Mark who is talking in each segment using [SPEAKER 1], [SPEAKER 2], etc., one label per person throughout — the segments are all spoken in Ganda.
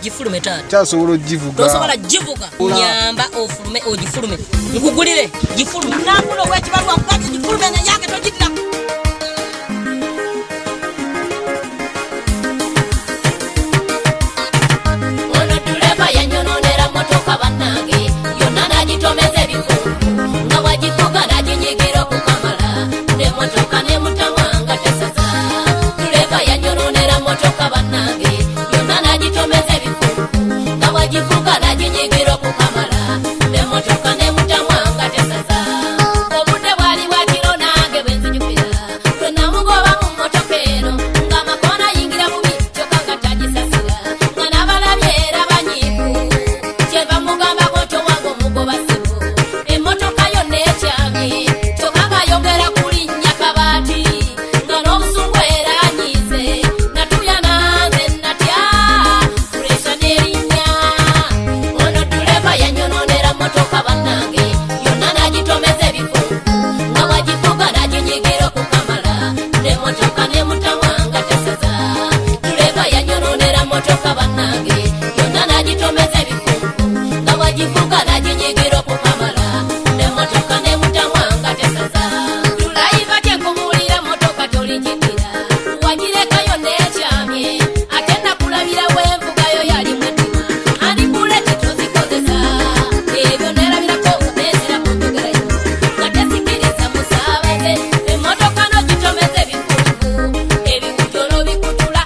[SPEAKER 1] gifulume tata.
[SPEAKER 2] Kyasobola ogivuga.
[SPEAKER 1] Tosobola givuga. Nyamba ofulume ogifulume. Nkugulire gifulume. Nakulo wekibalwa nkugulire gifulume na yange togitira.
[SPEAKER 3] Ono tuleba yanyononera motoka bannange. Yonna nagitomeze bifu. Nga wagivuga naginyigira okukamala. Ne motoka ne mutamwanga tesaza. Tuleba yanyononera motoka bannange. Yonna nagitomeze bifu. Nga wagivuga naginyigira okukamala. Ne motoka ne mutamwanga tesaza. Obudde bwali bwakiro nange bwe nzijukira. Lwe namugoba mu motoka eno. Nga makona yingira bubi kyokka nga tagisasira. Nga n'abalabye era banyiivu. Kyeva mugambako nti owange omugoba ssimu. Emmotoka yonna ekyamye. Kyokka ng'ayongera kulinnya kabaati. Nga n'obusungu era anyiize. Natuya nanze natya. Puleesa n'erinnya. Ono tuleba yanyononera mmotoka bannange. Yonna nagitomeza ebifu. Nga wagivuga naginyigira okukamala. N'emmotoka ne mutamwanga tesaza. Tuleba yanyononera mmotoka bannange. Yonna nagitomeza ebifu. Nga wagivuga naginyigira okukamala. N'emmotoka ne mutamwanga tesaza. Tulayiva kyenkumulira mmotoka toligitira. Wagireka yonna ekyamye. Ate nakulabira wenvugayo yali mwetima. Andibuleti tozikozesa. Ebyo nerabirako nezira ku njogerayo. Nga tesikiriza musaabaze. Emmotoka n'ogitomeza ebifulufu. Ebikujolo bikutula.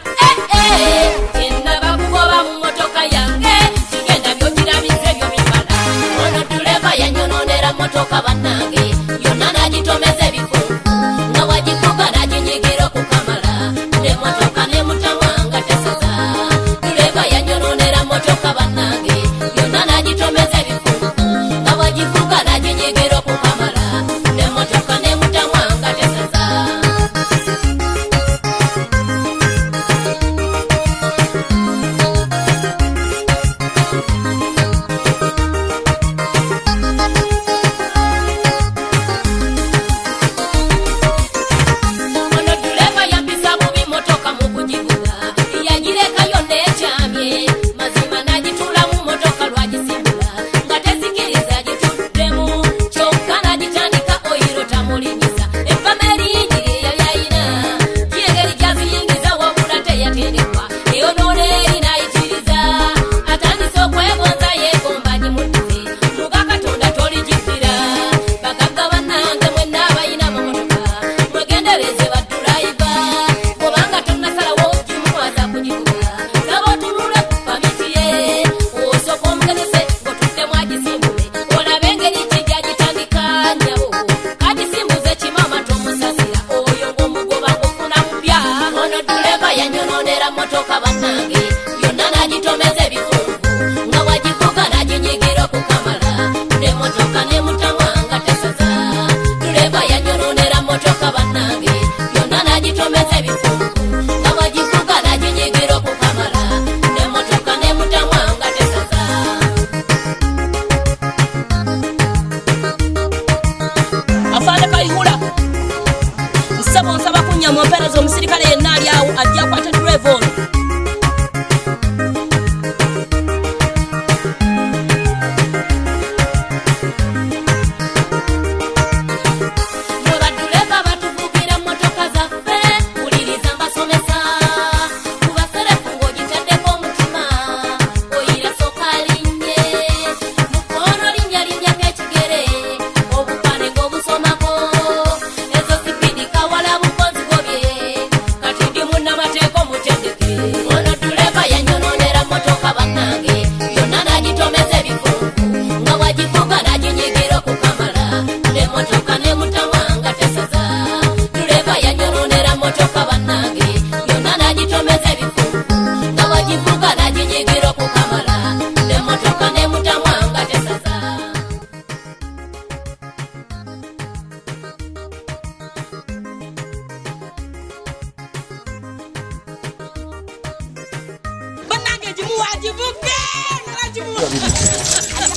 [SPEAKER 3] Kyennaba kugoba mu mmotoka yange. Kigenda byogirabise byo bimala. Ono tuleba yanyononera mmotoka bannange. Yonna nagitomeza ebifu. Nga wagivuga naginyigira okukamala. N'emmotoka ne mutamwanga tesaza. Tuleba yanyononera mmotoka bannange. Yonna nagitomeza ebifu. Nga wagivuga naginyigira okukamala. N'emmotoka ne mutamwanga tesaza. Ono tuleba yampisa bubi motoka mu kugivuga. Yagireka yonna ekyamye. Mazima nagitula mu motoka lwagisimbula. Nga tesikiriza gituddemu. Kyokka nagitandika oyiro tamulinyisa. Effameri yingiri yali ayina. Gyengeri gyaziyingiza wabula teyatendekwa. Eyonoona eri n'ayitiriza. Atandise okwegonza yeegomba gimuddize. Muga Katonda toligifira. Bagagga bannange mwenna abayina mu motoka. Mwegendereze badulayiva. Bw'obanga tonnasalawo gimuwaza kugivuga. Saba otunule ku pamiti ye. Osooka omugezese ng'otudde mwagisimbule. Olabe engeri ki gy'agitandika nyabo. Kagisimbuze kimama tomusasira. Oyo ng'omugoba ng'ofuna mupya. Ono tuleba yanyononera mmotoka bannange. Yonna nagitomeza ebifunvu. Nga wagivuga naginyigira okukamala. N'emmotoka ne mutamwanga tesaza. Tuleba yanyononera mmotoka bannange. Yonna nagitomeza ebifunvu. Nga wagivuga naginyigira okukamala. N'emmotoka ne mutamwanga tesaza.
[SPEAKER 1] Afande Kayihura. Nsaba kunya mu mpeereza omusirikale yenna ali awo ajja akwata drive ono.
[SPEAKER 3] Mwe baduleva batuvugira mmotoka zaffe. Wuliriza mbasomesa. Kubaserefu ng'ogitaddeko omutima. Oyira sooka alinnye. Mukono linnya nk'ekigere. Obupande ng'obusomako. Ezo sipidi kawala bukozi gobye. Kati ndi munnamateeka omutendeke. Ono tuleba yanyononera mmotoka bannange. Yonna nagitomeza ebifunvu. Nga wagivuga naginyigira okukamala. N'emmotoka ne mutamwanga tesaza. Tuleba yanyononera mmotoka bannange. Yonna nagitomeza ebifunvu. Nga wagivuga naginyigira okukamala. N'emmotoka ne mutamwanga tesaza.
[SPEAKER 1] Bannange gimuwa givuge. Gimuwa.